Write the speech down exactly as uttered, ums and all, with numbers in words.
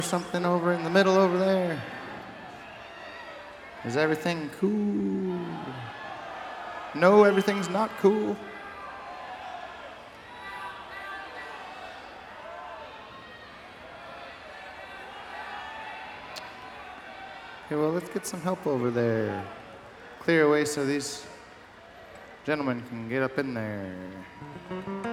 something over in the middle over there? Is everything cool? No, everything's not cool. Okay, well, let's get some help over there. Clear away so these gentlemen can get up in there.